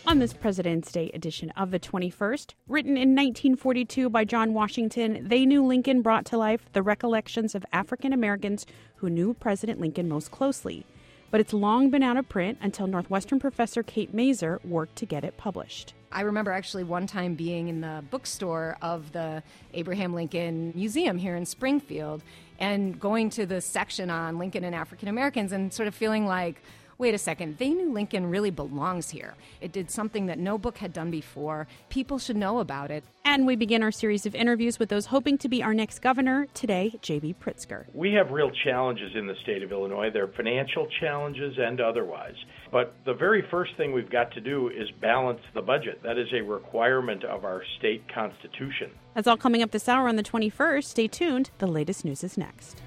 On this President's Day edition of the 21st, written in 1942 by John Washington, They Knew Lincoln brought to life the recollections of African Americans who knew President Lincoln most closely. But it's long been out of print until Northwestern professor Kate Mazur worked to get it published. I remember actually one time being in the bookstore of the Abraham Lincoln Museum here in Springfield and going to the section on Lincoln and African Americans and sort of feeling like, wait a second, They Knew Lincoln really belongs here. It did something that no book had done before. People should know about it. And we begin our series of interviews with those hoping to be our next governor. Today, J.B. Pritzker. We have real challenges in the state of Illinois. They're financial challenges and otherwise. But the very first thing we've got to do is balance the budget. That is a requirement of our state constitution. That's all coming up this hour on the 21st. Stay tuned. The latest news is next.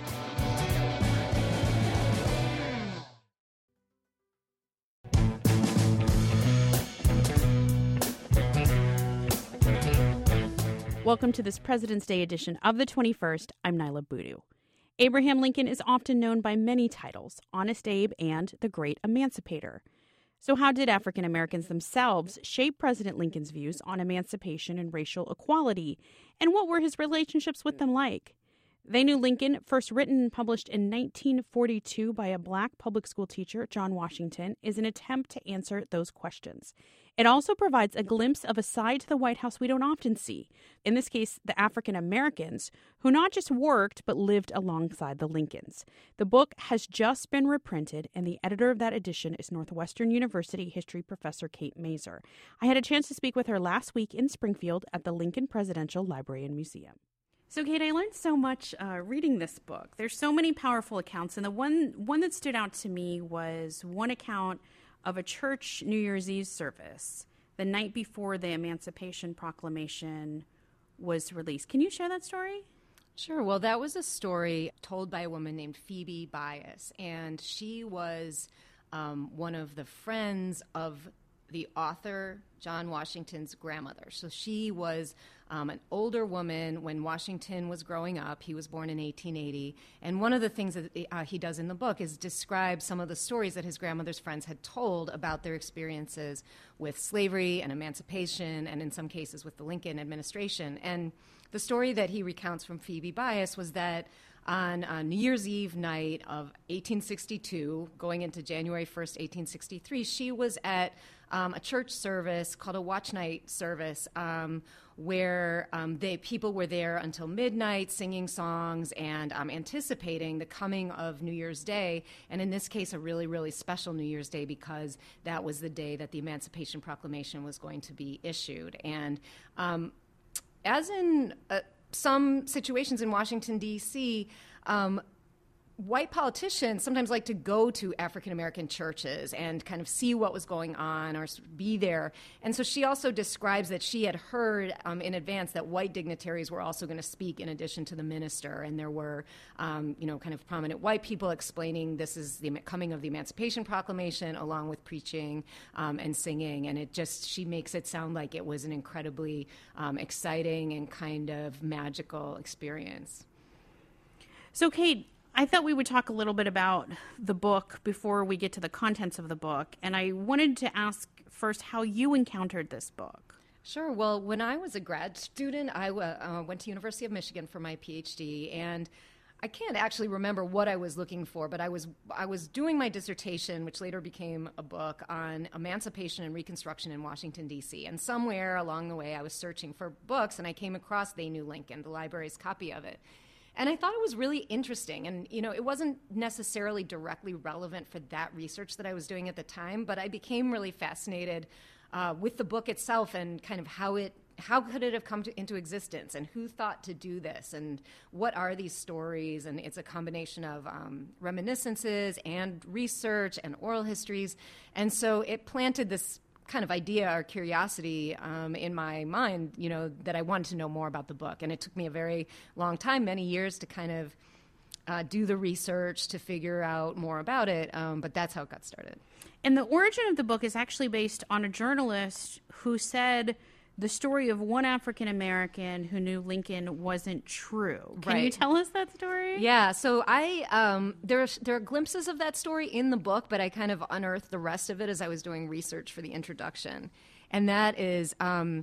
Welcome to this President's Day edition of the 21st. I'm Nyla Boodoo. Abraham Lincoln is often known by many titles, Honest Abe and the Great Emancipator. So how did African Americans themselves shape President Lincoln's views on emancipation and racial equality? And what were his relationships with them like? They Knew Lincoln, first written and published in 1942 by a black public school teacher, John Washington, is an attempt to answer those questions. It also provides a glimpse of a side to the White House we don't often see. In this case, the African Americans, who not just worked, but lived alongside the Lincolns. The book has just been reprinted, and the editor of that edition is Northwestern University history professor Kate Mazur. I had a chance to speak with her last week in Springfield at the Lincoln Presidential Library and Museum. So, Kate, I learned so much reading this book. There's so many powerful accounts, and the one that stood out to me was one account of a church New Year's Eve service the night before the Emancipation Proclamation was released. Can you share that story? Sure. Well, that was a story told by a woman named Phoebe Bias, and she was one of the friends of the author John Washington's grandmother. So she was an older woman when Washington was growing up. He was born in 1880. And one of the things that he does in the book is describe some of the stories that his grandmother's friends had told about their experiences with slavery and emancipation, and in some cases with the Lincoln administration. And the story that he recounts from Phoebe Bias was that on New Year's Eve night of 1862, going into January 1st, 1863, she was at a church service called a watch night service where people were there until midnight singing songs and anticipating the coming of New Year's Day, and in this case a really, really special New Year's Day because that was the day that the Emancipation Proclamation was going to be issued. And as in some situations in Washington, D.C., white politicians sometimes like to go to African-American churches and kind of see what was going on or be there. And so she also describes that she had heard in advance that white dignitaries were also going to speak in addition to the minister. And there were, kind of prominent white people explaining this is the coming of the Emancipation Proclamation along with preaching and singing. And she makes it sound like it was an incredibly exciting and kind of magical experience. So, Kate, I thought we would talk a little bit about the book before we get to the contents of the book. And I wanted to ask first how you encountered this book. Sure. Well, when I was a grad student, I went to University of Michigan for my PhD, and I can't actually remember what I was looking for, but I was doing my dissertation, which later became a book, on emancipation and Reconstruction in Washington, D.C. And somewhere along the way, I was searching for books, and I came across They Knew Lincoln, the library's copy of it. And I thought it was really interesting. And, it wasn't necessarily directly relevant for that research that I was doing at the time, but I became really fascinated with the book itself and kind of how could it have come into existence and who thought to do this and what are these stories? And it's a combination of reminiscences and research and oral histories. And so it planted this kind of idea or curiosity in my mind, that I wanted to know more about the book. And it took me a very long time, many years, to kind of do the research to figure out more about it. But that's how it got started. And the origin of the book is actually based on a journalist who said the story of one African American who knew Lincoln wasn't true. Can you Right. tell us that story? Yeah, so there are glimpses of that story in the book, but I kind of unearthed the rest of it as I was doing research for the introduction. And that is, in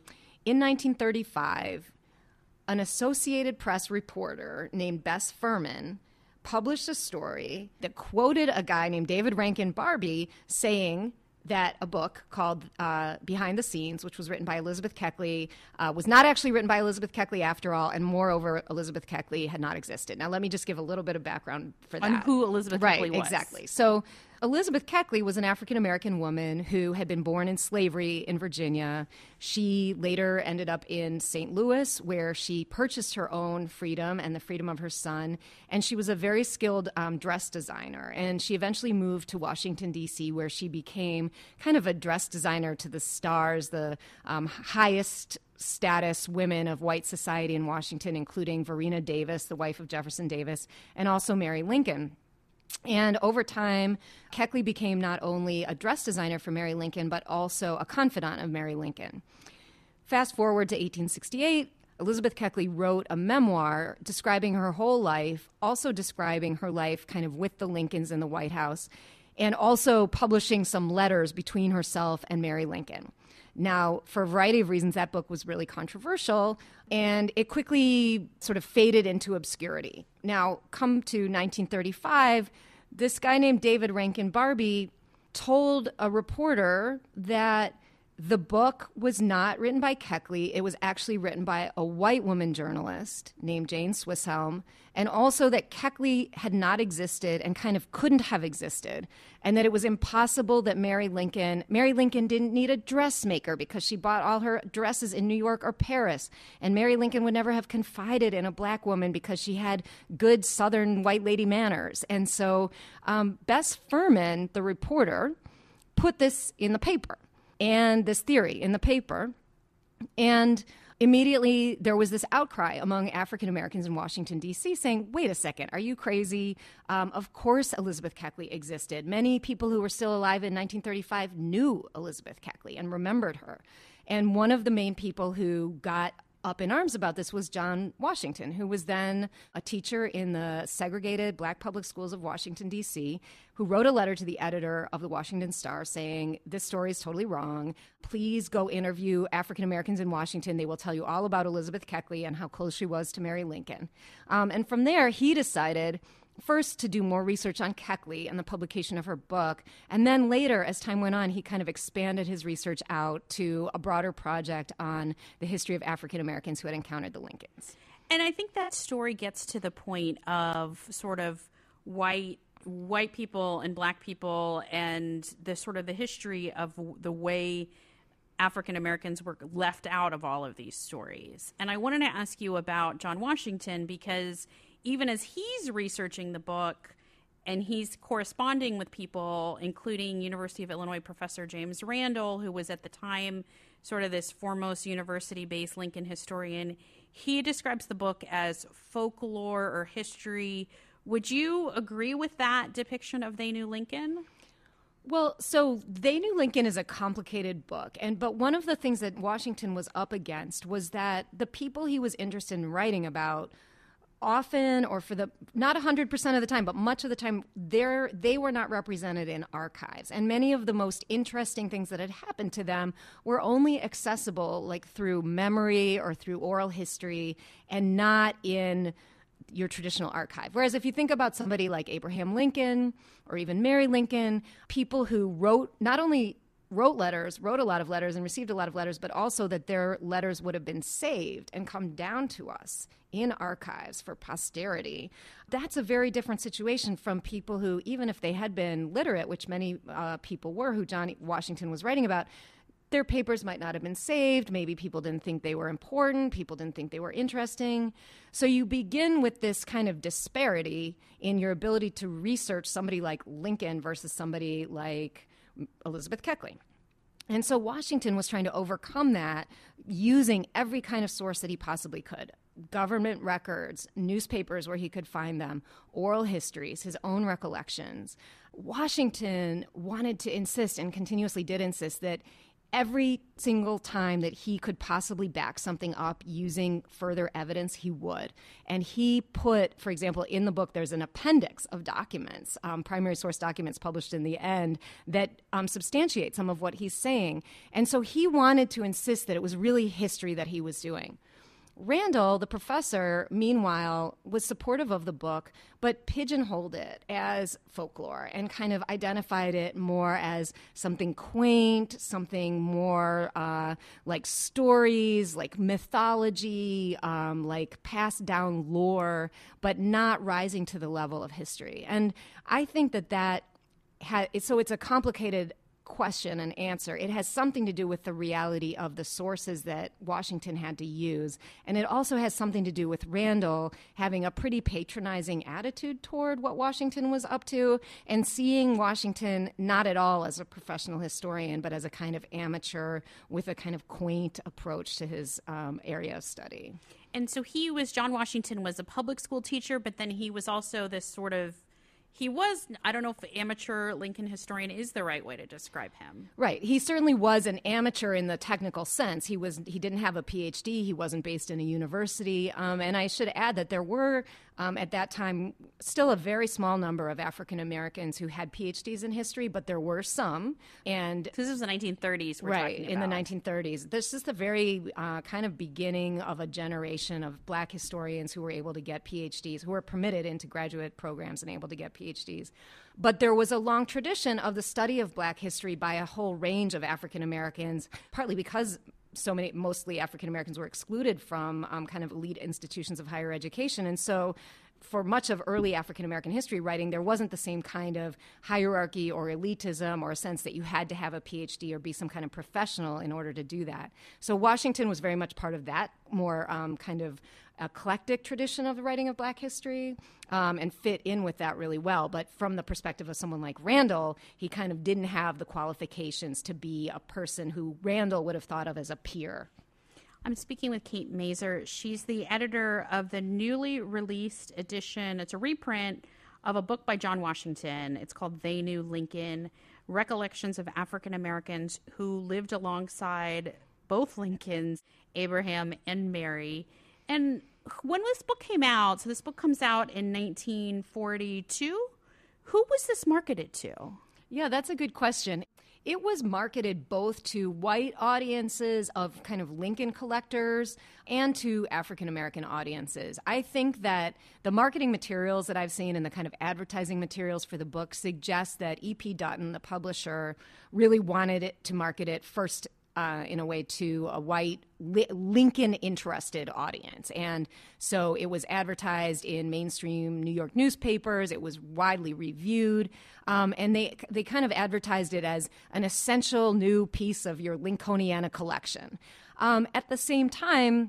1935, an Associated Press reporter named Bess Furman published a story that quoted a guy named David Rankin Barbee saying that a book called Behind the Scenes, which was written by Elizabeth Keckley, was not actually written by Elizabeth Keckley after all, and moreover, Elizabeth Keckley had not existed. Now, let me just give a little bit of background for that. On who Elizabeth Keckley was. Right, exactly. So Elizabeth Keckley was an African-American woman who had been born in slavery in Virginia. She later ended up in St. Louis, where she purchased her own freedom and the freedom of her son. And she was a very skilled dress designer. And she eventually moved to Washington, D.C., where she became kind of a dress designer to the stars, the highest status women of white society in Washington, including Verena Davis, the wife of Jefferson Davis, and also Mary Lincoln. And over time, Keckley became not only a dress designer for Mary Lincoln, but also a confidant of Mary Lincoln. Fast forward to 1868, Elizabeth Keckley wrote a memoir describing her whole life, also describing her life kind of with the Lincolns in the White House, and also publishing some letters between herself and Mary Lincoln. Now, for a variety of reasons, that book was really controversial, and it quickly sort of faded into obscurity. Now, come to 1935, this guy named David Rankin Barbee told a reporter that the book was not written by Keckley. It was actually written by a white woman journalist named Jane Swisshelm, and also that Keckley had not existed and kind of couldn't have existed, and that it was impossible that Mary Lincoln didn't need a dressmaker because she bought all her dresses in New York or Paris, and Mary Lincoln would never have confided in a black woman because she had good Southern white lady manners. And so Bess Furman, the reporter, put this in the paper, and this theory in the paper, and immediately there was this outcry among African Americans in Washington, D.C. saying, wait a second, are you crazy? Of course Elizabeth Keckley existed. Many people who were still alive in 1935 knew Elizabeth Keckley and remembered her. And one of the main people who got up in arms about this was John Washington, who was then a teacher in the segregated black public schools of Washington, D.C., who wrote a letter to the editor of the Washington Star saying, this story is totally wrong. Please go interview African Americans in Washington. They will tell you all about Elizabeth Keckley and how close she was to Mary Lincoln. And from there, he decided first to do more research on Keckley and the publication of her book, and then later, as time went on, he kind of expanded his research out to a broader project on the history of African Americans who had encountered the Lincolns. And I think that story gets to the point of sort of white people and black people and the sort of the history of the way African Americans were left out of all of these stories. And I wanted to ask you about John Washington, because even as he's researching the book and he's corresponding with people, including University of Illinois professor James Randall, who was at the time sort of this foremost university-based Lincoln historian, he describes the book as folklore or history. Would you agree with that depiction of They Knew Lincoln? Well, so They Knew Lincoln is a complicated book, but one of the things that Washington was up against was that the people he was interested in writing about often, or not 100% of the time, but much of the time, they were not represented in archives. And many of the most interesting things that had happened to them were only accessible like through memory or through oral history, and not in your traditional archive. Whereas if you think about somebody like Abraham Lincoln or even Mary Lincoln, people who not only wrote a lot of letters and received a lot of letters, but also that their letters would have been saved and come down to us in archives for posterity. That's a very different situation from people who, even if they had been literate, which many people were, who John Washington was writing about, their papers might not have been saved. Maybe people didn't think they were important. People didn't think they were interesting. So you begin with this kind of disparity in your ability to research somebody like Lincoln versus somebody like Elizabeth Keckley. And so Washington was trying to overcome that using every kind of source that he possibly could. Government records, newspapers where he could find them, oral histories, his own recollections. Washington wanted to insist, and continuously did insist, that every single time that he could possibly back something up using further evidence, he would. And he put, for example, in the book, there's an appendix of documents, primary source documents published in the end that substantiate some of what he's saying. And so he wanted to insist that it was really history that he was doing. Randall, the professor, meanwhile, was supportive of the book, but pigeonholed it as folklore and kind of identified it more as something quaint, something more like stories, like mythology, like passed down lore, but not rising to the level of history. And I think so it's a complicated question and answer. It has something to do with the reality of the sources that Washington had to use. And it also has something to do with Randall having a pretty patronizing attitude toward what Washington was up to and seeing Washington not at all as a professional historian, but as a kind of amateur with a kind of quaint approach to his area of study. And so John Washington was a public school teacher, but then he was also this sort of I don't know if amateur Lincoln historian is the right way to describe him. Right. He certainly was an amateur in the technical sense. He didn't have a PhD. He wasn't based in a university. And I should add that there were, at that time, still a very small number of African Americans who had PhDs in history, but there were some. And this is the 1930s we're right, talking about. In the 1930s. This is the very kind of beginning of a generation of black historians who were able to get PhDs, who were permitted into graduate programs and able to get PhDs. But there was a long tradition of the study of black history by a whole range of African Americans, partly because mostly African Americans were excluded from kind of elite institutions of higher education. And so for much of early African American history writing, there wasn't the same kind of hierarchy or elitism or a sense that you had to have a PhD or be some kind of professional in order to do that. So Washington was very much part of that more kind of eclectic tradition of the writing of black history and fit in with that really well. But from the perspective of someone like Randall, he kind of didn't have the qualifications to be a person who Randall would have thought of as a peer. I'm speaking with Kate Mazur. She's the editor of the newly released edition. It's a reprint of a book by John Washington. It's called They Knew Lincoln, Recollections of African Americans Who Lived Alongside Both Lincolns, Abraham and Mary. And when this book came out, so this book comes out in 1942, who was this marketed to? Yeah, that's a good question. It was marketed both to white audiences of kind of Lincoln collectors and to African American audiences. I think that the marketing materials that I've seen and the kind of advertising materials for the book suggest that E.P. Dutton, the publisher, really wanted it to market it first in a way to a white Lincoln-interested audience. And so it was advertised in mainstream New York newspapers. It was widely reviewed. And they kind of advertised it as an essential new piece of your Lincolniana collection. At the same time,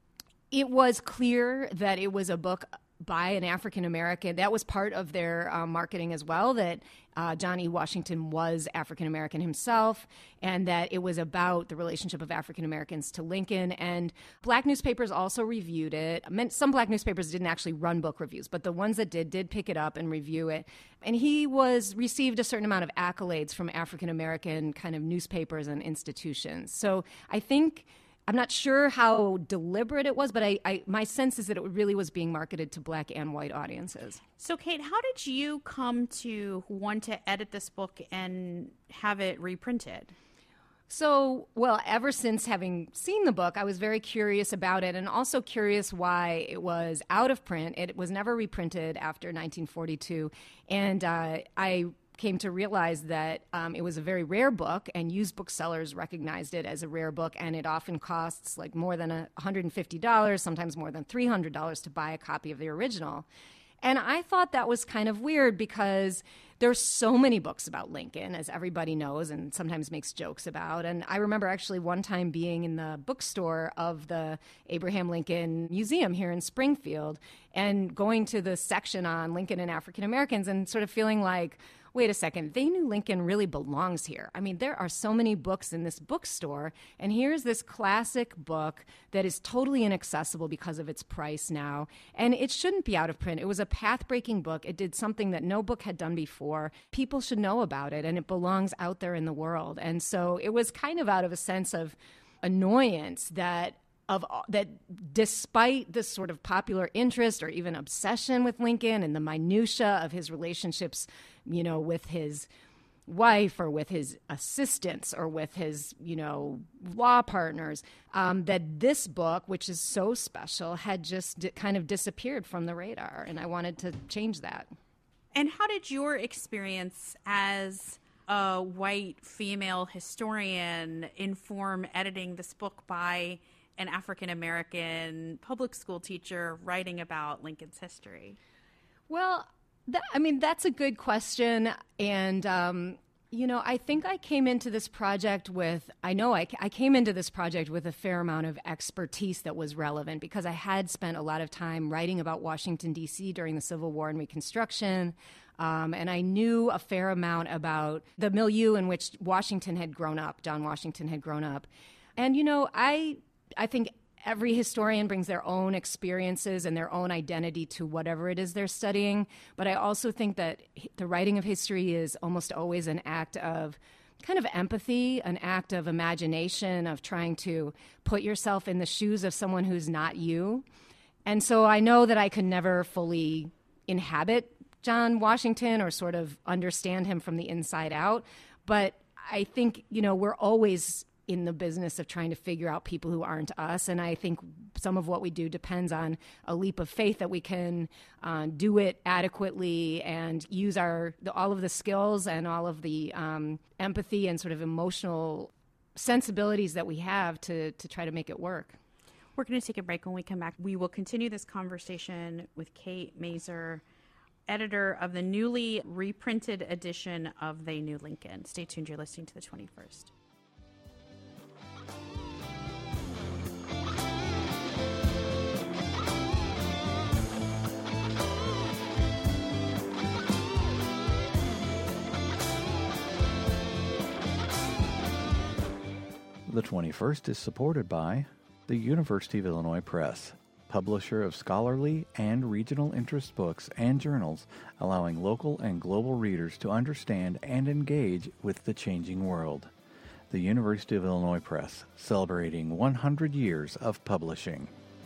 it was clear that it was a book by an African American. That was part of their marketing as well, that John E. Washington was African American himself, and that it was about the relationship of African Americans to Lincoln. And black newspapers also reviewed it. Some black newspapers didn't actually run book reviews, but the ones that did pick it up and review it. And he received a certain amount of accolades from African American kind of newspapers and institutions. So I think, I'm not sure how deliberate it was, but my sense is that it really was being marketed to black and white audiences. So, Kate, how did you come to want to edit this book and have it reprinted? So, well, ever since having seen the book, I was very curious about it and also curious why it was out of print. It was never reprinted after 1942. And I came to realize that it was a very rare book, and used booksellers recognized it as a rare book, and it often costs like more than $150, sometimes more than $300 to buy a copy of the original. And I thought that was kind of weird because there's so many books about Lincoln, as everybody knows and sometimes makes jokes about. And I remember actually one time being in the bookstore of the Abraham Lincoln Museum here in Springfield and going to the section on Lincoln and African Americans and sort of feeling like, wait a second, They Knew Lincoln really belongs here. I mean, there are so many books in this bookstore, and here's this classic book that is totally inaccessible because of its price now, and it shouldn't be out of print. It was a path-breaking book. It did something that no book had done before. People should know about it, and it belongs out there in the world. And so it was kind of out of a sense of annoyance that despite this sort of popular interest or even obsession with Lincoln and the minutia of his relationships, with his wife or with his assistants or with his, law partners, that this book, which is so special, had just kind of disappeared from the radar. And I wanted to change that. And how did your experience as a white female historian inform editing this book by an African-American public school teacher writing about Lincoln's history? Well, that's a good question. And, I think I came into this project I came into this project with a fair amount of expertise that was relevant because I had spent a lot of time writing about Washington, D.C. during the Civil War and Reconstruction. And I knew a fair amount about the milieu in which John Washington had grown up. And, I think every historian brings their own experiences and their own identity to whatever it is they're studying. But I also think that the writing of history is almost always an act of kind of empathy, an act of imagination, of trying to put yourself in the shoes of someone who's not you. And so I know that I could never fully inhabit John Washington or sort of understand him from the inside out. But I think, we're always in the business of trying to figure out people who aren't us. And I think some of what we do depends on a leap of faith that we can do it adequately and use all of the skills and all of the empathy and sort of emotional sensibilities that we have to try to make it work. We're going to take a break. When we come back, we will continue this conversation with Kate Mazur, editor of the newly reprinted edition of They Knew Lincoln. Stay tuned. You're listening to The 21st. The 21st is supported by the University of Illinois Press, publisher of scholarly and regional interest books and journals, allowing local and global readers to understand and engage with the changing world. The University of Illinois Press, celebrating 100 years of publishing.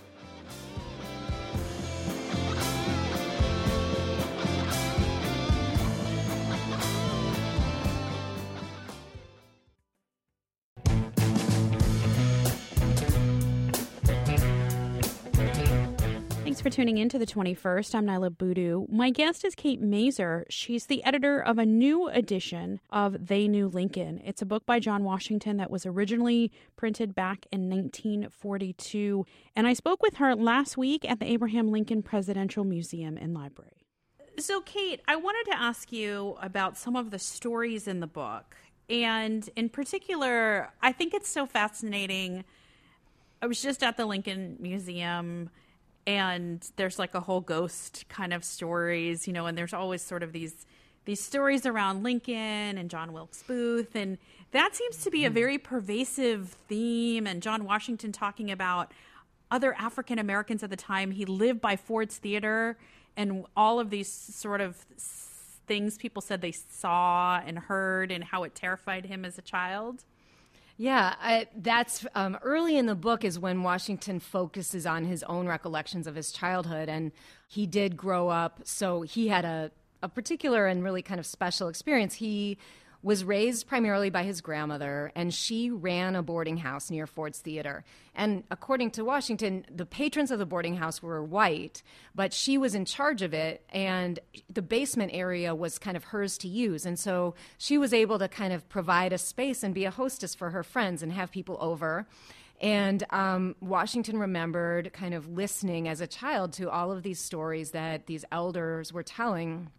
Thanks for tuning in to The 21st. I'm Nyla Boodoo. My guest is Kate Mazur. She's the editor of a new edition of They Knew Lincoln. It's a book by John Washington that was originally printed back in 1942. And I spoke with her last week at the Abraham Lincoln Presidential Museum and Library. So, Kate, I wanted to ask you about some of the stories in the book. And in particular, I think it's so fascinating. I was just at the Lincoln Museum, and there's like a whole ghost kind of stories, and there's always sort of these stories around Lincoln and John Wilkes Booth. And that seems to be a very pervasive theme. And John Washington talking about other African Americans at the time. He lived by Ford's Theater, and all of these sort of things people said they saw and heard and how it terrified him as a child. Yeah, that's early in the book is when Washington focuses on his own recollections of his childhood. And he did grow up, so he had a particular and really kind of special experience. He was raised primarily by his grandmother, and she ran a boarding house near Ford's Theater. And according to Washington, the patrons of the boarding house were white, but she was in charge of it, and the basement area was kind of hers to use. And so she was able to kind of provide a space and be a hostess for her friends and have people over. And Washington remembered kind of listening as a child to all of these stories that these elders were telling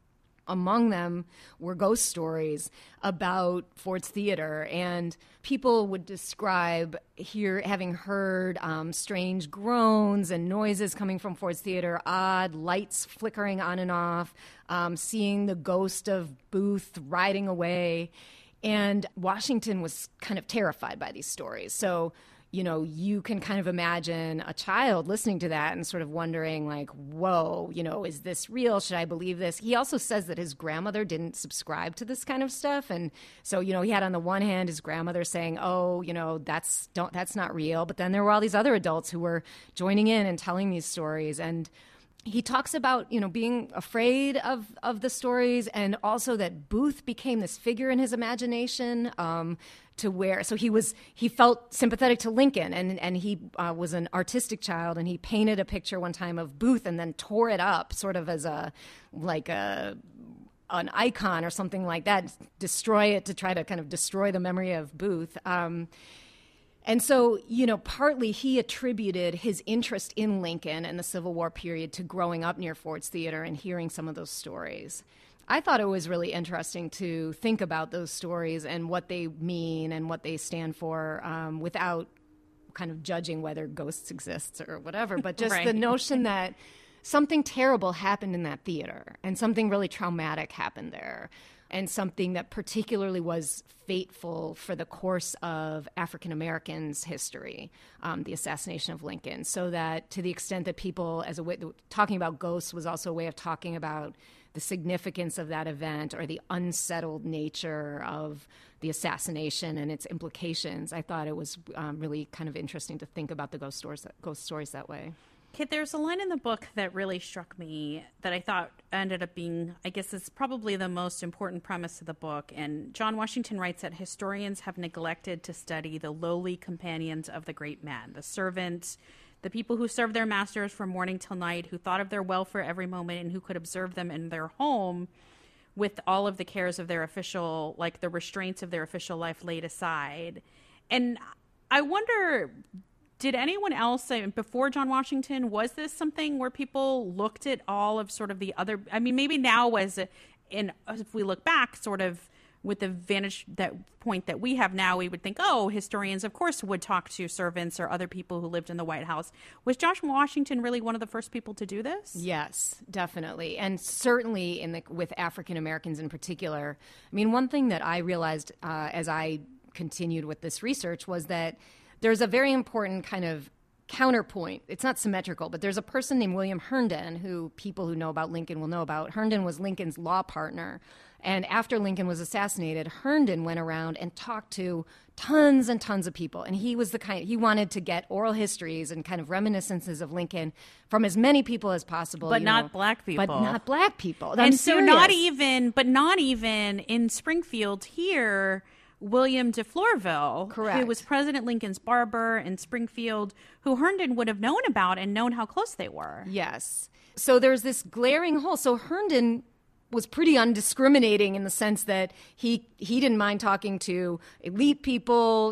Among them were ghost stories about Ford's Theater, and people would describe having heard strange groans and noises coming from Ford's Theater, odd lights flickering on and off, seeing the ghost of Booth riding away. And Washington was kind of terrified by these stories. So, you can kind of imagine a child listening to that and sort of wondering, like, whoa, is this real? Should I believe this? He also says that his grandmother didn't subscribe to this kind of stuff. And so, he had on the one hand his grandmother saying, oh, that's not real. But then there were all these other adults who were joining in and telling these stories. And he talks about, being afraid of the stories, and also that Booth became this figure in his imagination, he felt sympathetic to Lincoln, and he was an artistic child, and he painted a picture one time of Booth and then tore it up sort of as an icon or something like that, destroy it to try to kind of destroy the memory of Booth. And so, partly he attributed his interest in Lincoln and the Civil War period to growing up near Ford's Theater and hearing some of those stories. I thought it was really interesting to think about those stories and what they mean and what they stand for, without kind of judging whether ghosts exist or whatever, but just Right. the notion that something terrible happened in that theater and something really traumatic happened there, and something that particularly was fateful for the course of African Americans' history, the assassination of Lincoln. So that to the extent that people, talking about ghosts was also a way of talking about the significance of that event or the unsettled nature of the assassination and its implications, I thought it was really kind of interesting to think about the ghost stories that way. Kit, there's a line in the book that really struck me that I thought ended up being, I guess it's probably the most important premise of the book. And John Washington writes that historians have neglected to study the lowly companions of the great men, the servants, the people who served their masters from morning till night, who thought of their welfare every moment, and who could observe them in their home with all of the cares of their official, like the restraints of their official life laid aside. And I wonder, did anyone else, before John Washington, was this something where people looked at all of sort of the other, I mean, maybe now if we look back sort of with the vantage point that we have now, we would think, oh, historians, of course, would talk to servants or other people who lived in the White House. Was George Washington really one of the first people to do this? Yes, definitely. And certainly with African Americans in particular. I mean, one thing that I realized as I continued with this research was that there's a very important kind of counterpoint. It's not symmetrical, but there's a person named William Herndon who people who know about Lincoln will know about. Herndon was Lincoln's law partner. And after Lincoln was assassinated, Herndon went around and talked to tons and tons of people. And he was he wanted to get oral histories and kind of reminiscences of Lincoln from as many people as possible. But not black people. But not black people. And so not even in Springfield here, William de Florville, Correct. who was President Lincoln's barber in Springfield, who Herndon would have known about and known how close they were. Yes. So there's this glaring hole. So Herndon was pretty undiscriminating in the sense that he didn't mind talking to elite people,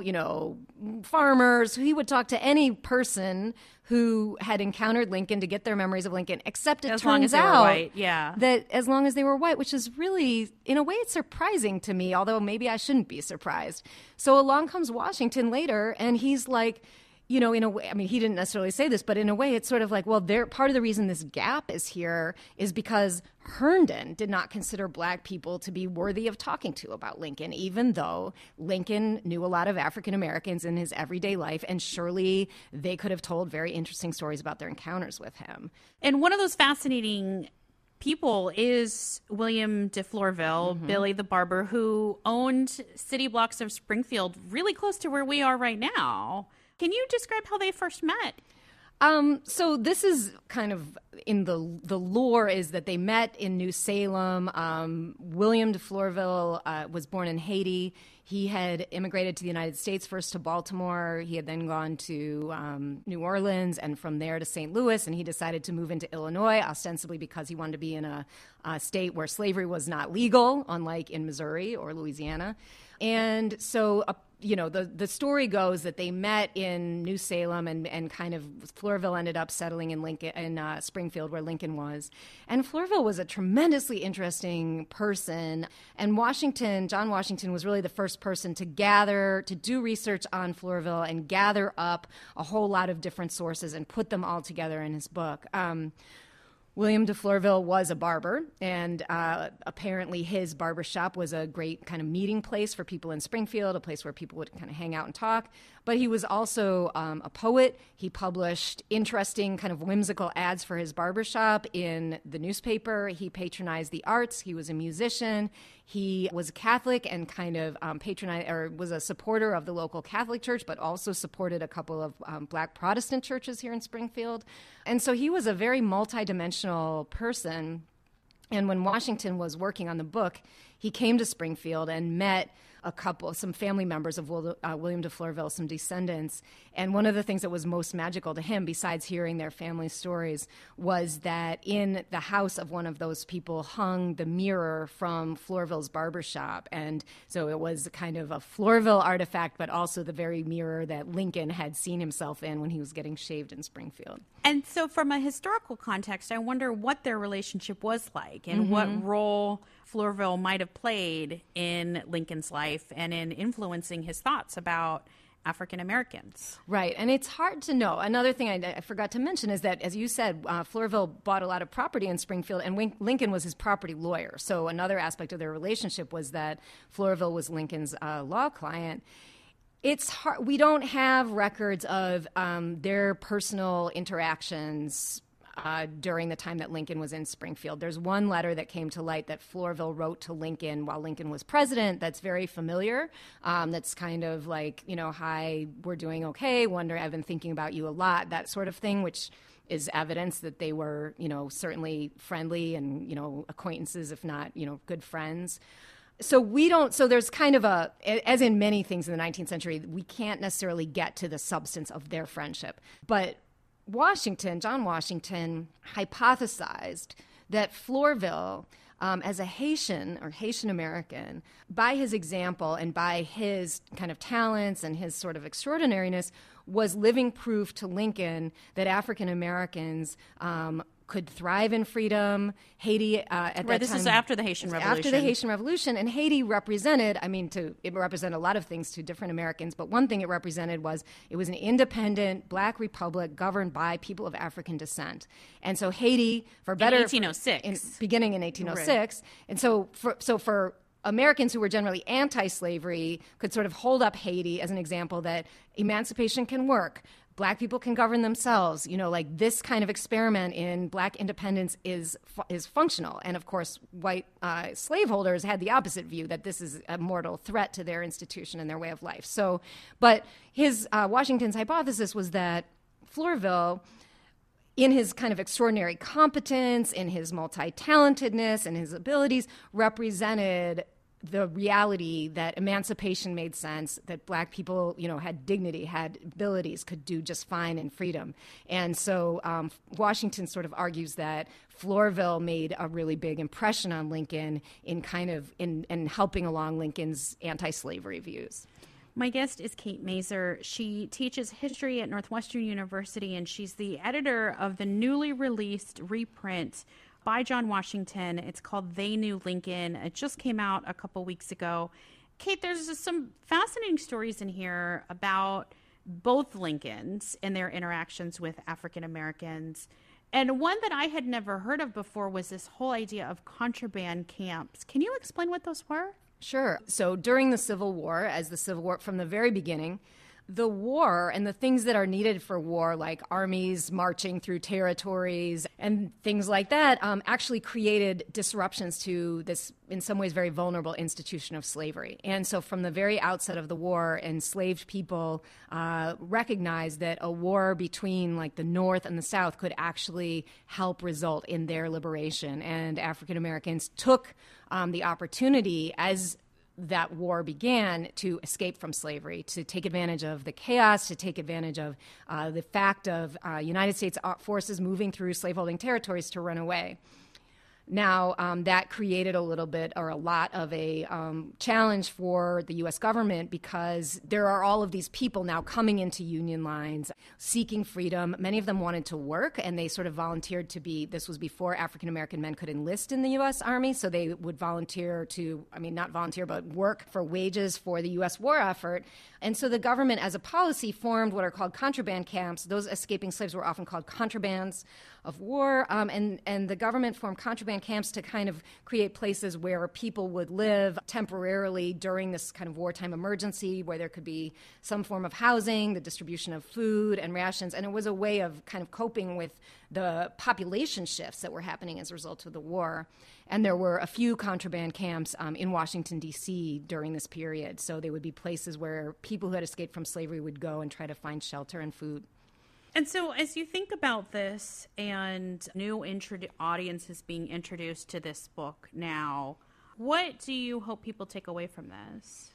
farmers. He would talk to any person who had encountered Lincoln to get their memories of Lincoln, except it turns out that as long as they were white, which is really, in a way, it's surprising to me, although maybe I shouldn't be surprised. So along comes Washington later, and he's like, in a way, I mean, he didn't necessarily say this, but in a way, it's sort of like, well, part of the reason this gap is here is because Herndon did not consider black people to be worthy of talking to about Lincoln, even though Lincoln knew a lot of African Americans in his everyday life, and surely they could have told very interesting stories about their encounters with him. And one of those fascinating people is William de Florville, Billy the barber, who owned city blocks of Springfield really close to where we are right now. Can you describe how they first met? So this is kind of in the lore is that they met in New Salem. William de Florville was born in Haiti. He had immigrated to the United States, first to Baltimore. He had then gone to New Orleans and from there to St. Louis, and he decided to move into Illinois, ostensibly because he wanted to be in a state where slavery was not legal, unlike in Missouri or Louisiana. And so the story goes that they met in New Salem and kind of Flourville ended up settling in Springfield, where Lincoln was. And Flourville was a tremendously interesting person. And John Washington was really the first person to do research on Flourville and gather up a whole lot of different sources and put them all together in his book. William de Flourville was a barber, and apparently his barbershop was a great kind of meeting place for people in Springfield, a place where people would kind of hang out and talk. But he was also a poet. He published interesting kind of whimsical ads for his barbershop in the newspaper. He patronized the arts. He was a musician. He was Catholic and kind of was a supporter of the local Catholic Church, but also supported a couple of Black Protestant churches here in Springfield. And so he was a very multidimensional person. And when Washington was working on the book, he came to Springfield and met some family members of William de Flourville, some descendants. And one of the things that was most magical to him, besides hearing their family stories, was that in the house of one of those people hung the mirror from Flourville's barbershop. And so it was kind of a Flourville artifact, but also the very mirror that Lincoln had seen himself in when he was getting shaved in Springfield. And so from a historical context, I wonder what their relationship was like and what role Flourville might have played in Lincoln's life and in influencing his thoughts about African Americans. Right, and it's hard to know. Another thing I forgot to mention is that, as you said, Flourville bought a lot of property in Springfield, and Lincoln was his property lawyer. So another aspect of their relationship was that Flourville was Lincoln's law client. It's hard. We don't have records of their personal interactions during the time that Lincoln was in Springfield. There's one letter that came to light that Flourville wrote to Lincoln while Lincoln was president that's very familiar. That's kind of like, hi, we're doing okay. I've been thinking about you a lot, that sort of thing, which is evidence that they were, certainly friendly and, acquaintances, if not, good friends. So there's kind of as in many things in the 19th century, we can't necessarily get to the substance of their friendship. But John Washington, hypothesized that Flourville, as a Haitian or Haitian American, by his example and by his kind of talents and his sort of extraordinariness, was living proof to Lincoln that African Americans could thrive in freedom. Haiti at that time. This is after the Haitian Revolution. After the Haitian Revolution, and Haiti represented. It represented a lot of things to different Americans, but one thing it represented was it was an independent Black republic governed by people of African descent. And so Haiti, for better, in 1806, beginning in 1806, right. And so for Americans who were generally anti-slavery could sort of hold up Haiti as an example that emancipation can work. Black people can govern themselves, like this kind of experiment in Black independence is functional. And of course, white slaveholders had the opposite view, that this is a mortal threat to their institution and their way of life. So, but Washington's hypothesis was that Flourville, in his kind of extraordinary competence, in his multi-talentedness and his abilities, represented the reality that emancipation made sense, that Black people, had dignity, had abilities, could do just fine in freedom. And so Washington sort of argues that Flourville made a really big impression on Lincoln in helping along Lincoln's anti-slavery views. My guest is Kate Mazur. She teaches history at Northwestern University, and she's the editor of the newly released reprint by John Washington. It's called They Knew Lincoln. It just came out a couple weeks ago. Kate, there's just some fascinating stories in here about both Lincolns and their interactions with African Americans. And one that I had never heard of before was this whole idea of contraband camps. Can you explain what those were? Sure. So during the Civil War, from the very beginning, the war and the things that are needed for war, like armies marching through territories and things like that, actually created disruptions to this, in some ways, very vulnerable institution of slavery. And so from the very outset of the war, enslaved people recognized that a war between like the North and the South could actually help result in their liberation. And African Americans took the opportunity as that war began to escape from slavery, to take advantage of the chaos, to take advantage of the fact of United States forces moving through slaveholding territories to run away. Now, that created a little bit or a lot of a challenge for the U.S. government because there are all of these people now coming into Union lines seeking freedom. Many of them wanted to work, and they sort of volunteered to be, this was before African-American men could enlist in the U.S. Army, so they would volunteer to, not volunteer, but work for wages for the U.S. war effort. And so the government, as a policy, formed what are called contraband camps. Those escaping slaves were often called contrabands of war, and the government formed contraband camps to kind of create places where people would live temporarily during this kind of wartime emergency, where there could be some form of housing, the distribution of food and rations, and it was a way of kind of coping with the population shifts that were happening as a result of the war. And there were a few contraband camps in Washington, D.C. during this period, so they would be places where people who had escaped from slavery would go and try to find shelter and food. And so as you think about this and new audiences being introduced to this book now, what do you hope people take away from this?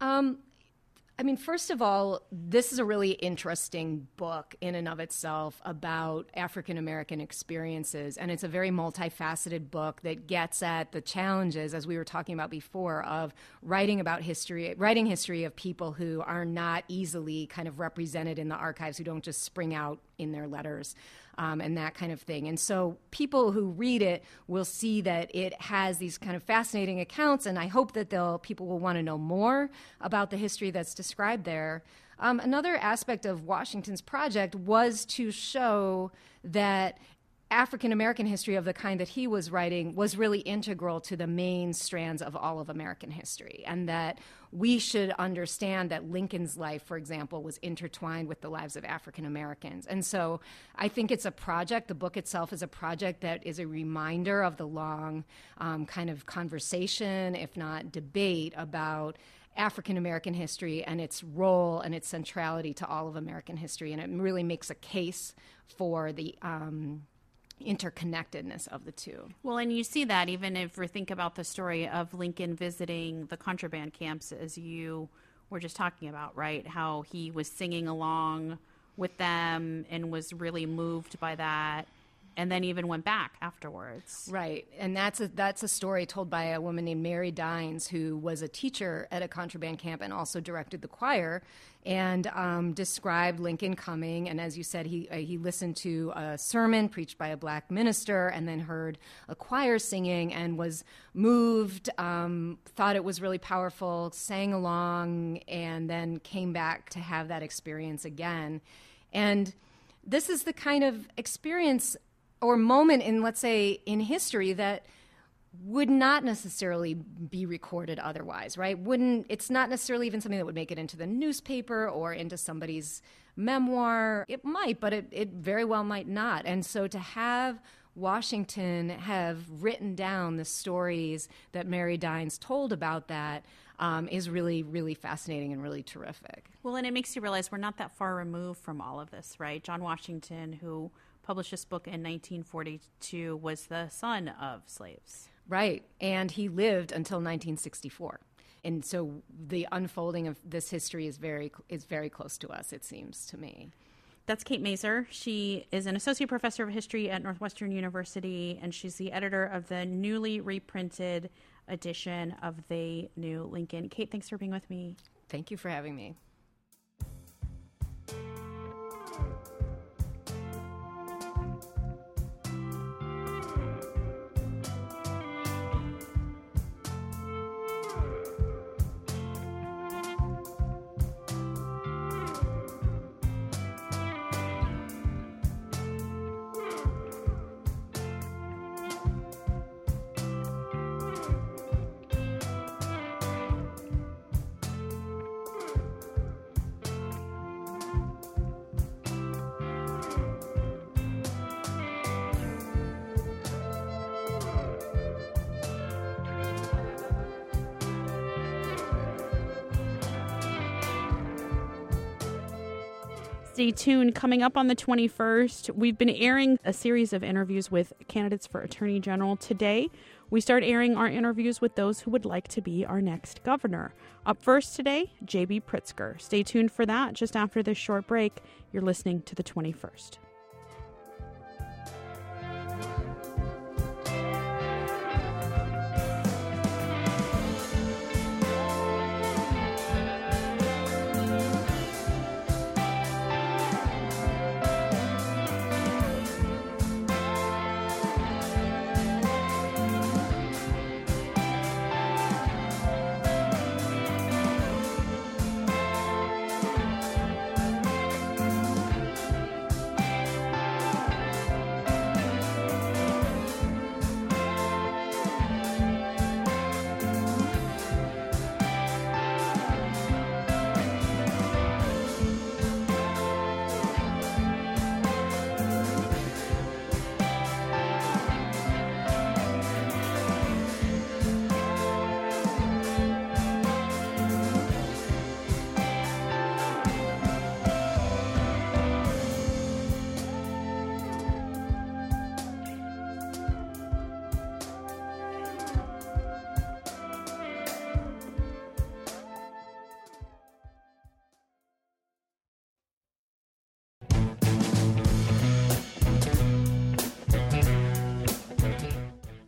First of all, this is a really interesting book in and of itself about African-American experiences, and it's a very multifaceted book that gets at the challenges, as we were talking about before, of writing history of people who are not easily kind of represented in the archives, who don't just spring out in their letters. And that kind of thing. And so people who read it will see that it has these kind of fascinating accounts, and I hope that people will want to know more about the history that's described there. Another aspect of Washington's project was to show that African-American history of the kind that he was writing was really integral to the main strands of all of American history, and that we should understand that Lincoln's life, for example, was intertwined with the lives of African-Americans. And so I think it's a project, the book itself is a project that is a reminder of the long kind of conversation, if not debate, about African-American history and its role and its centrality to all of American history. And it really makes a case for the interconnectedness of the two. Well, and you see that even if we think about the story of Lincoln visiting the contraband camps, as you were just talking about, right? How he was singing along with them and was really moved by that, and then even went back afterwards. Right, and that's a story told by a woman named Mary Dines, who was a teacher at a contraband camp and also directed the choir, and described Lincoln coming. And as you said, he listened to a sermon preached by a black minister, and then heard a choir singing and was moved, thought it was really powerful, sang along, and then came back to have that experience again. And this is the kind of experience or moment in, let's say, in history that would not necessarily be recorded otherwise, right? It's not necessarily even something that would make it into the newspaper or into somebody's memoir. It might, but it very well might not. And so to have Washington have written down the stories that Mary Dines told about that is really, really fascinating and really terrific. Well, and it makes you realize we're not that far removed from all of this, right? John Washington, who published this book in 1942, was the son of slaves. Right, and he lived until 1964. And so the unfolding of this history is very close to us, it seems to me. That's Kate Mazur. She is an associate professor of history at Northwestern University, and she's the editor of the newly reprinted edition of The New Lincoln. Kate, thanks for being with me. Thank you for having me. Stay tuned. Coming up on the 21st, we've been airing a series of interviews with candidates for Attorney General. Today, we start airing our interviews with those who would like to be our next governor. Up first today, J.B. Pritzker. Stay tuned for that just after this short break. You're listening to the 21st.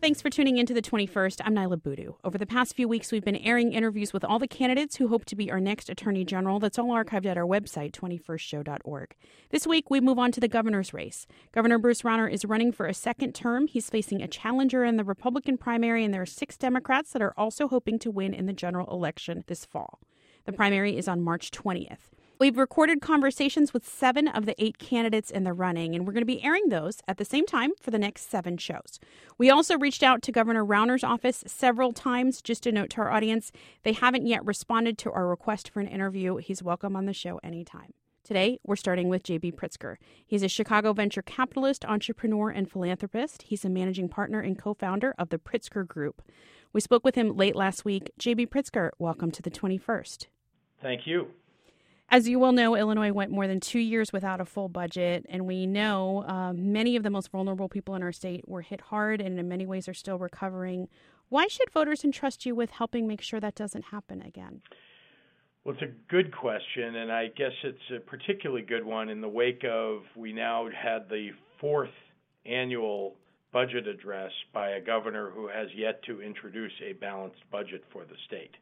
Thanks for tuning in to the 21st. I'm Nyla Boodoo. Over the past few weeks, we've been airing interviews with all the candidates who hope to be our next Attorney General. That's all archived at our website, 21stshow.org. This week, we move on to the governor's race. Governor Bruce Rauner is running for a second term. He's facing a challenger in the Republican primary, and there are 6 Democrats that are also hoping to win in the general election this fall. The primary is on March 20th. We've recorded conversations with 7 of the 8 candidates in the running, and we're going to be airing those at the same time for the next 7 shows. We also reached out to Governor Rauner's office several times. Just a note to our audience, they haven't yet responded to our request for an interview. He's welcome on the show anytime. Today, we're starting with J.B. Pritzker. He's a Chicago venture capitalist, entrepreneur, and philanthropist. He's a managing partner and co-founder of the Pritzker Group. We spoke with him late last week. J.B. Pritzker, welcome to the 21st. Thank you. As you well know, Illinois went more than 2 years without a full budget, and we know many of the most vulnerable people in our state were hit hard and in many ways are still recovering. Why should voters entrust you with helping make sure that doesn't happen again? Well, it's a good question, and I guess it's a particularly good one in the wake of we now had the 4th annual budget address by a governor who has yet to introduce a balanced budget for the state.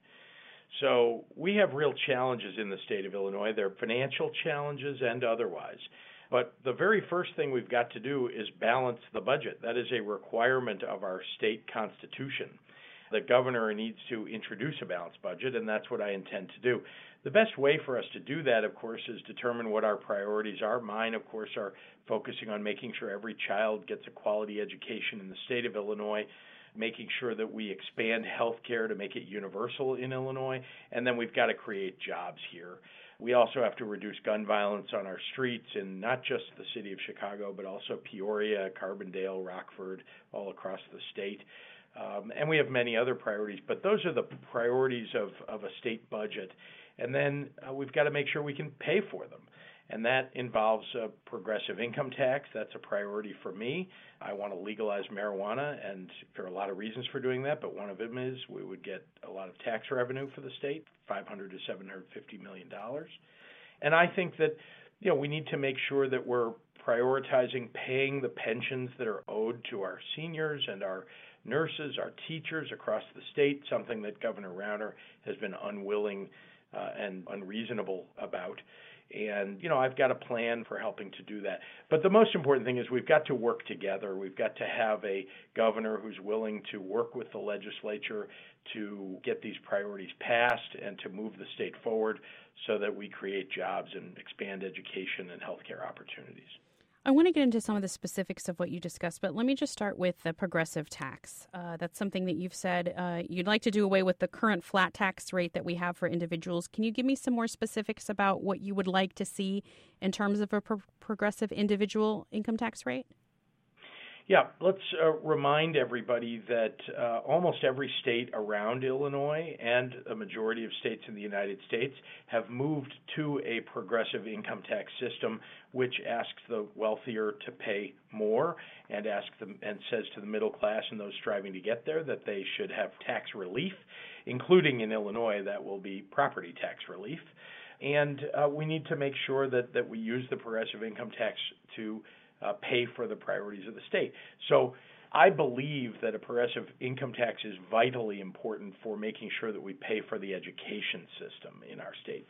So we have real challenges in the state of Illinois. They're financial challenges and otherwise. But the very first thing we've got to do is balance the budget. That is a requirement of our state constitution. The governor needs to introduce a balanced budget, and that's what I intend to do. The best way for us to do that, of course, is determine what our priorities are. Mine, of course, are focusing on making sure every child gets a quality education in the state of Illinois, making sure that we expand health care to make it universal in Illinois, and then we've got to create jobs here. We also have to reduce gun violence on our streets in not just the city of Chicago, but also Peoria, Carbondale, Rockford, all across the state. And we have many other priorities, but those are the priorities of a state budget. And then we've got to make sure we can pay for them. And that involves a progressive income tax. That's a priority for me. I want to legalize marijuana, and there are a lot of reasons for doing that, but one of them is we would get a lot of tax revenue for the state, $500 to $750 million. And I think that, we need to make sure that we're prioritizing paying the pensions that are owed to our seniors and our nurses, our teachers across the state, something that Governor Rauner has been unwilling and unreasonable about. And, I've got a plan for helping to do that. But the most important thing is we've got to work together. We've got to have a governor who's willing to work with the legislature to get these priorities passed and to move the state forward so that we create jobs and expand education and healthcare opportunities. I want to get into some of the specifics of what you discussed, but let me just start with the progressive tax. That's something that you've said you'd like to do away with the current flat tax rate that we have for individuals. Can you give me some more specifics about what you would like to see in terms of a progressive individual income tax rate? Yeah, let's remind everybody that almost every state around Illinois and a majority of states in the United States have moved to a progressive income tax system, which asks the wealthier to pay more and says to the middle class and those striving to get there that they should have tax relief, including in Illinois that will be property tax relief. And we need to make sure that we use the progressive income tax to pay for the priorities of the state. So I believe that a progressive income tax is vitally important for making sure that we pay for the education system in our state.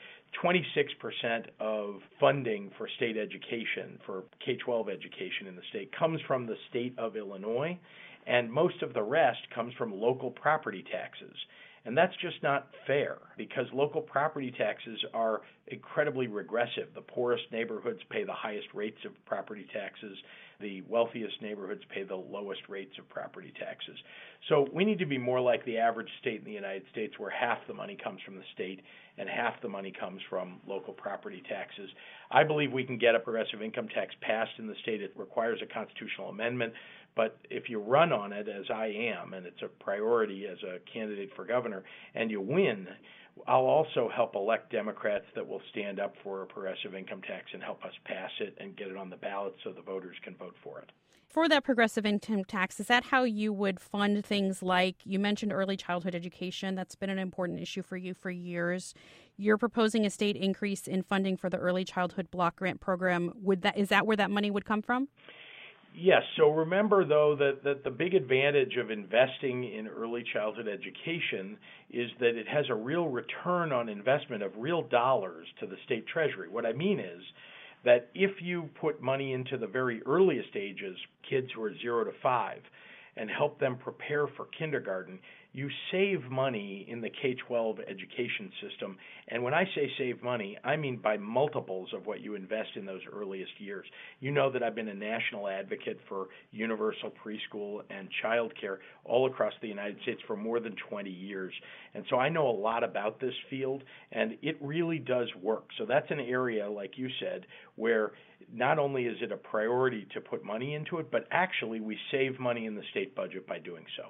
26% of funding for state education, for K-12 education in the state, comes from the state of Illinois, and most of the rest comes from local property taxes. And that's just not fair because local property taxes are incredibly regressive. The poorest neighborhoods pay the highest rates of property taxes. The wealthiest neighborhoods pay the lowest rates of property taxes. So we need to be more like the average state in the United States where half the money comes from the state and half the money comes from local property taxes. I believe we can get a progressive income tax passed in the state. It requires a constitutional amendment. But if you run on it, as I am, and it's a priority as a candidate for governor, and you win, I'll also help elect Democrats that will stand up for a progressive income tax and help us pass it and get it on the ballot so the voters can vote for it. For that progressive income tax, is that how you would fund things like, you mentioned early childhood education? That's been an important issue for you for years. You're proposing a state increase in funding for the early childhood block grant program. Is that where that money would come from? Yes. So remember, though, that the big advantage of investing in early childhood education is that it has a real return on investment of real dollars to the state treasury. What I mean is that if you put money into the very earliest ages, kids who are 0 to 5, and help them prepare for kindergarten, you save money in the K-12 education system. And when I say save money, I mean by multiples of what you invest in those earliest years. You know that I've been a national advocate for universal preschool and childcare all across the United States for more than 20 years. And so I know a lot about this field, and it really does work. So that's an area, like you said, where not only is it a priority to put money into it, but actually we save money in the state budget by doing so.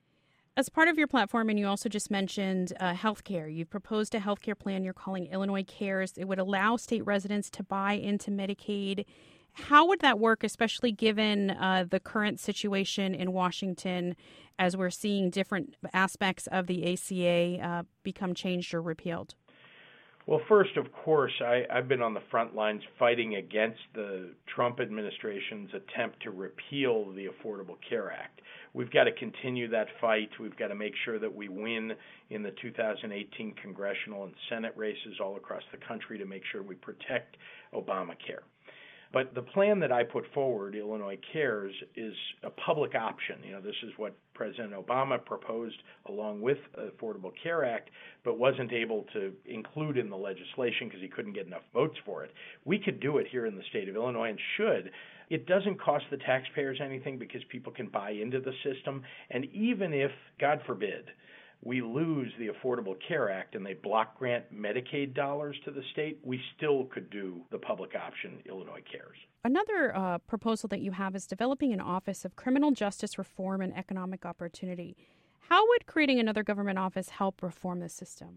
As part of your platform, and you also just mentioned healthcare, you've proposed a healthcare plan you're calling Illinois Cares. It would allow state residents to buy into Medicaid. How would that work, especially given the current situation in Washington, as we're seeing different aspects of the ACA become changed or repealed? Well, first, of course, I've been on the front lines fighting against the Trump administration's attempt to repeal the Affordable Care Act. We've got to continue that fight. We've got to make sure that we win in the 2018 congressional and Senate races all across the country to make sure we protect Obamacare. But the plan that I put forward, Illinois Cares, is a public option. This is what President Obama proposed along with the Affordable Care Act, but wasn't able to include in the legislation because he couldn't get enough votes for it. We could do it here in the state of Illinois and should. It doesn't cost the taxpayers anything because people can buy into the system. And even if, God forbid, we lose the Affordable Care Act and they block grant Medicaid dollars to the state, we still could do the public option, Illinois Cares. Another proposal that you have is developing an Office of Criminal Justice Reform and Economic Opportunity. How would creating another government office help reform the system?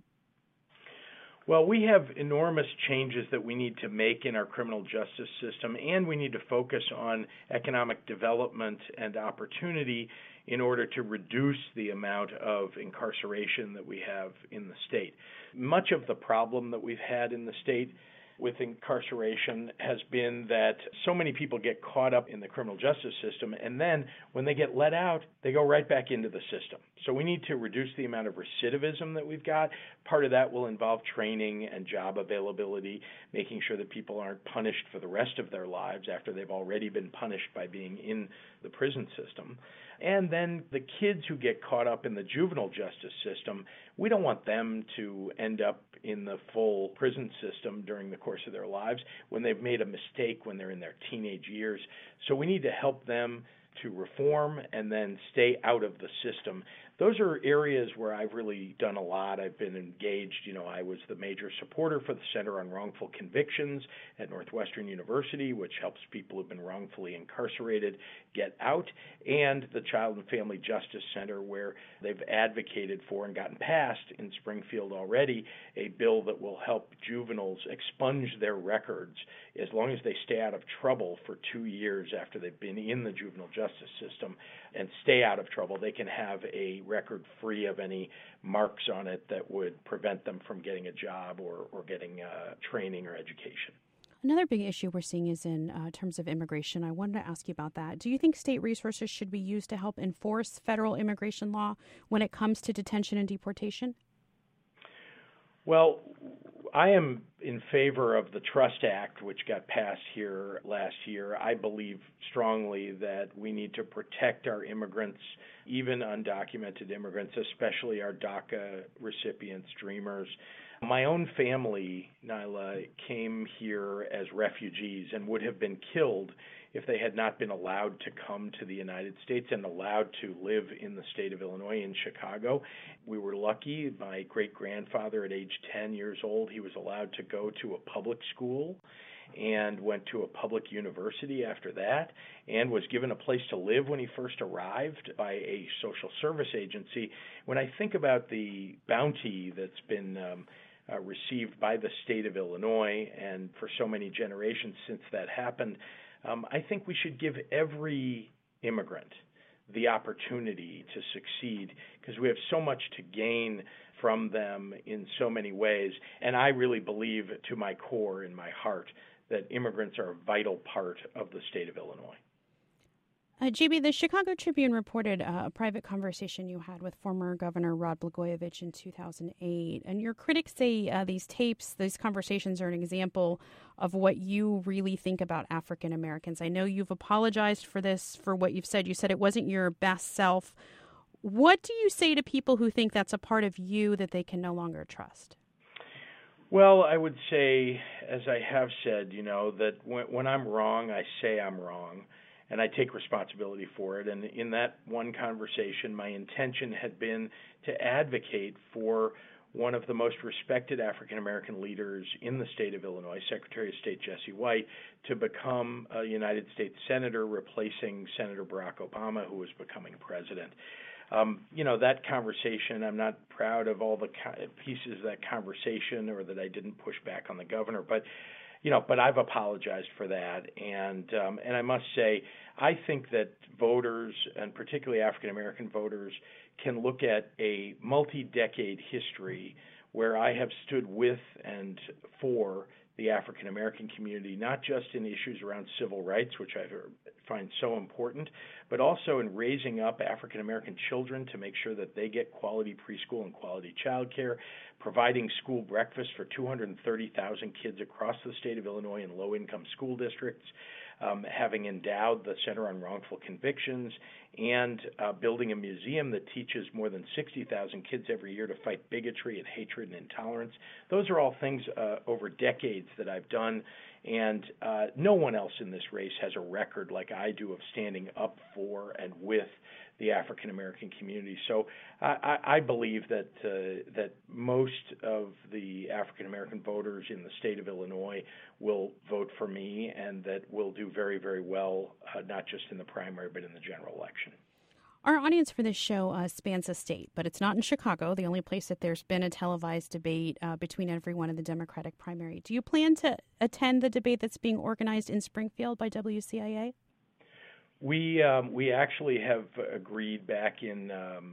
Well, we have enormous changes that we need to make in our criminal justice system, and we need to focus on economic development and opportunity in order to reduce the amount of incarceration that we have in the state. Much of the problem that we've had in the state with incarceration has been that so many people get caught up in the criminal justice system, and then when they get let out, they go right back into the system. So we need to reduce the amount of recidivism that we've got. Part of that will involve training and job availability, making sure that people aren't punished for the rest of their lives after they've already been punished by being in the prison system. And then the kids who get caught up in the juvenile justice system, we don't want them to end up in the full prison system during the course of their lives when they've made a mistake when they're in their teenage years. So we need to help them to reform and then stay out of the system. Those are areas where I've really done a lot. I've been engaged. I was the major supporter for the Center on Wrongful Convictions at Northwestern University, which helps people who've been wrongfully incarcerated get out, and the Child and Family Justice Center, where they've advocated for and gotten passed in Springfield already a bill that will help juveniles expunge their records as long as they stay out of trouble for 2 years after they've been in the juvenile justice system and stay out of trouble. They can have a record free of any marks on it that would prevent them from getting a job or getting training or education. Another big issue we're seeing is in terms of immigration. I wanted to ask you about that. Do you think state resources should be used to help enforce federal immigration law when it comes to detention and deportation? Well, I am in favor of the Trust Act, which got passed here last year. I believe strongly that we need to protect our immigrants, even undocumented immigrants, especially our DACA recipients, dreamers. My own family, Nyla, came here as refugees and would have been killed if they had not been allowed to come to the United States and allowed to live in the state of Illinois in Chicago. We were lucky. My great-grandfather at age 10 years old, he was allowed to go to a public school and went to a public university after that and was given a place to live when he first arrived by a social service agency. When I think about the bounty that's been received by the state of Illinois and for so many generations since that happened, I think we should give every immigrant the opportunity to succeed because we have so much to gain from them in so many ways. And I really believe to my core, in my heart, that immigrants are a vital part of the state of Illinois. JB, the Chicago Tribune reported a private conversation you had with former Governor Rod Blagojevich in 2008. And your critics say these conversations are an example of what you really think about African Americans. I know you've apologized for this, for what you've said. You said it wasn't your best self. What do you say to people who think that's a part of you that they can no longer trust? Well, I would say, as I have said, that when I'm wrong, I say I'm wrong. And I take responsibility for it. And in that one conversation, my intention had been to advocate for one of the most respected African-American leaders in the state of Illinois, Secretary of State Jesse White, to become a United States Senator, replacing Senator Barack Obama, who was becoming president. That conversation, I'm not proud of all the pieces of that conversation or that I didn't push back on the governor, but I've apologized for that, and I must say, I think that voters, and particularly African American voters, can look at a multi-decade history where I have stood with and for the African American community, not just in issues around civil rights, which I find so important, but also in raising up African American children to make sure that they get quality preschool and quality childcare, providing school breakfast for 230,000 kids across the state of Illinois in low-income school districts, having endowed the Center on Wrongful Convictions, and building a museum that teaches more than 60,000 kids every year to fight bigotry and hatred and intolerance. Those are all things over decades that I've done, and no one else in this race has a record like I do of standing up for and with the African American community. So I believe that most of the African American voters in the state of Illinois will vote for me, and that will do very, very well, not just in the primary, but in the general election. Our audience for this show spans the state, but it's not in Chicago, the only place that there's been a televised debate between everyone in the Democratic primary. Do you plan to attend the debate that's being organized in Springfield by WCIA? We actually have agreed back in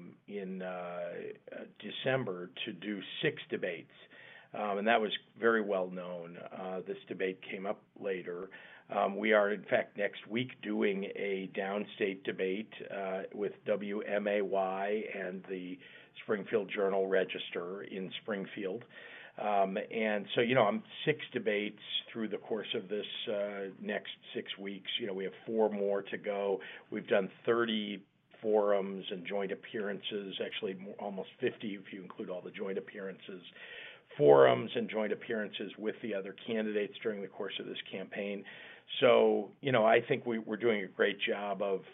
December to do 6 debates, and that was very well known. This debate came up later. We are, in fact, next week doing a downstate debate with WMAY and the Springfield Journal-Register in Springfield. And so, I'm 6 debates through the course of this next 6 weeks. We have 4 more to go. We've done 30 forums and joint appearances, actually almost 50 if you include all the joint appearances, forums and joint appearances with the other candidates during the course of this campaign. So, I think we're doing a great job of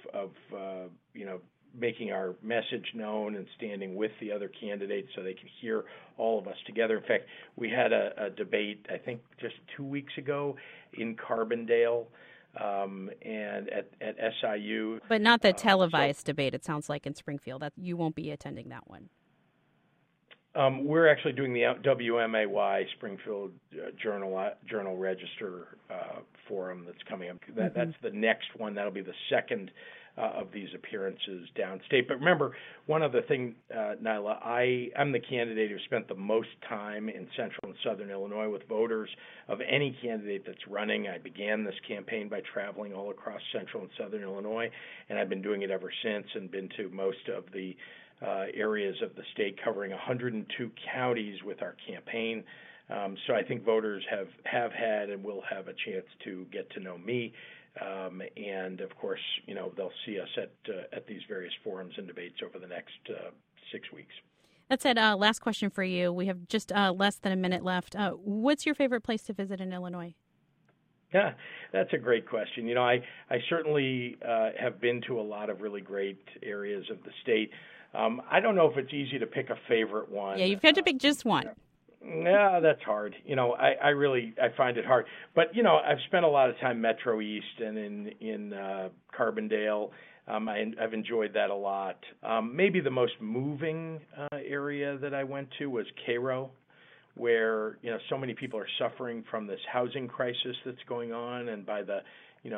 making our message known and standing with the other candidates so they can hear all of us together. In fact, we had a debate, I think, just 2 weeks ago in Carbondale and at SIU. But not the televised debate, it sounds like, in Springfield. That you won't be attending that one. We're actually doing the WMAY Springfield Journal-Register forum that's coming up. That's the next one. That'll be the second of these appearances downstate. But remember, one other thing, Nyla, I'm the candidate who spent the most time in central and southern Illinois with voters of any candidate that's running. I began this campaign by traveling all across central and southern Illinois, and I've been doing it ever since and been to most of the areas of the state, covering 102 counties with our campaign. So I think voters have had and will have a chance to get to know me. And of course, they'll see us at these various forums and debates over the next 6 weeks. That said, last question for you. We have just less than a minute left. What's your favorite place to visit in Illinois? Yeah, that's a great question. I certainly have been to a lot of really great areas of the state. I don't know if it's easy to pick a favorite one. Yeah, you've got to pick just one. Yeah, that's hard. I find it hard. But, I've spent a lot of time Metro East and in Carbondale. I've enjoyed that a lot. Maybe the most moving area that I went to was Cairo, where, so many people are suffering from this housing crisis that's going on, and by the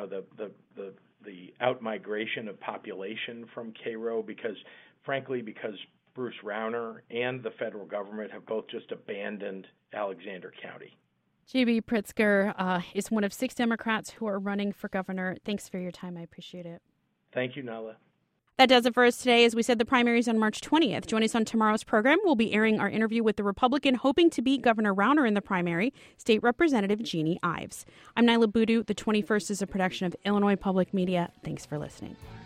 out-migration of population from Cairo because Bruce Rauner and the federal government have both just abandoned Alexander County. JB Pritzker is one of 6 Democrats who are running for governor. Thanks for your time. I appreciate it. Thank you, Nala. That does it for us today. As we said, the primary is on March 20th. Join us on tomorrow's program. We'll be airing our interview with the Republican hoping to beat Governor Rauner in the primary, State Representative Jeannie Ives. I'm Nyla Boodoo. The 21st is a production of Illinois Public Media. Thanks for listening.